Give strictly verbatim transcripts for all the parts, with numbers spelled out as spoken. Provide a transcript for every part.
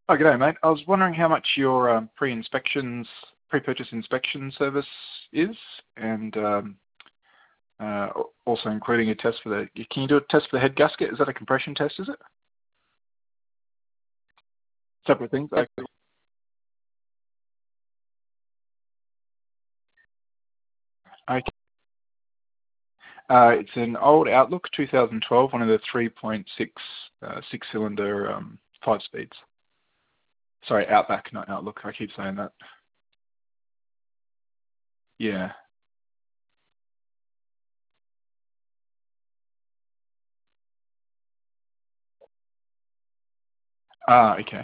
Oh, g'day, mate. I was wondering how much your um, pre-inspections, pre-purchase inspection service is, and um, uh, also including a test for the. Can you do a test for the head gasket? Is that a compression test? Is it separate things? Okay. Okay. Uh, it's an old Outlook two thousand twelve, one of the three point six uh, six-cylinder um, five speeds. Sorry, Outback, not Outlook. I keep saying that. Yeah. Ah, okay.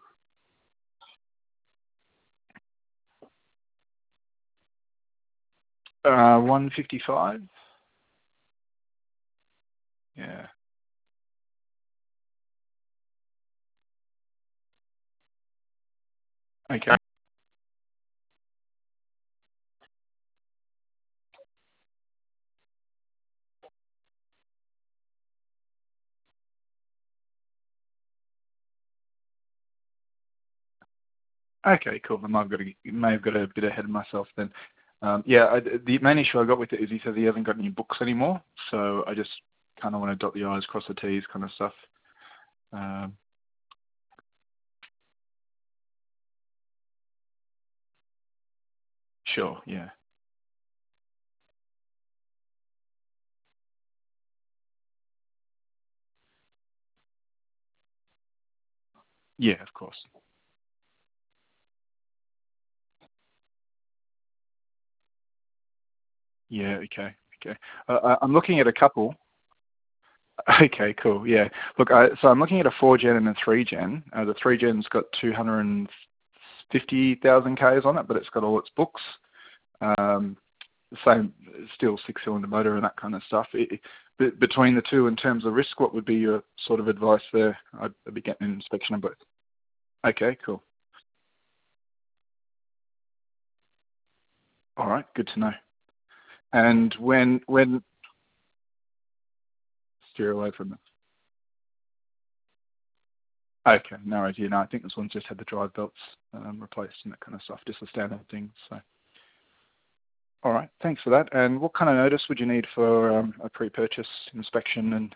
Uh, one fifty-five. Yeah. Okay. Okay, cool. I might have got a, may have got a bit ahead of myself then. Um, yeah, I, the main issue I got with it is he says he hasn't got any books anymore, so I just kind of want to dot the I's, cross the T's kind of stuff. Um, sure, yeah. Yeah, of course. Yeah, okay, okay. Uh, I- I'm looking at a couple. Okay, cool, yeah. Look, I, so I'm looking at a four gen and a three gen. Uh, the three gen's got two hundred fifty thousand Ks on it, but it's got all its books. Um, same, still six-cylinder motor and that kind of stuff. It, be- between the two, in terms of risk, what would be your sort of advice there? I'd, I'd be getting an inspection of both. Okay, cool. All right, good to know. And when when steer away from it. Okay, no worries. Yeah, no, I think this one's just had the drive belts um, replaced and that kind of stuff, just the standard thing. So, all right, thanks for that. And what kind of notice would you need for um, a pre-purchase inspection? And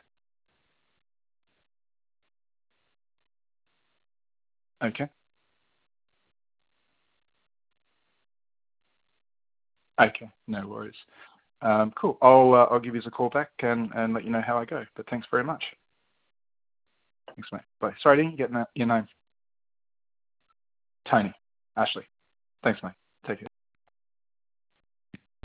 okay, okay, no worries. Um, cool. I'll uh, I'll give you a call back and, and let you know how I go. But thanks very much. Thanks, mate. Bye. Sorry, I didn't get your name. Tony. Ashley. Thanks, mate. Take care.